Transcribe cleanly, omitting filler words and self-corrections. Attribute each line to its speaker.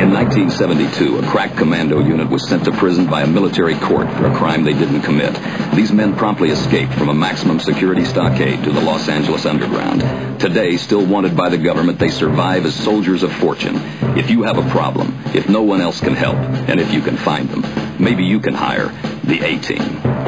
Speaker 1: In 1972, a crack commando unit was sent to prison by a military court for a crime they didn't commit. These men promptly escaped from a maximum security stockade to the Los Angeles underground. Today, still wanted by the government, they survive as soldiers of fortune. If you have a problem, if no one else can help, and if you can find them, maybe you can hire the A-Team.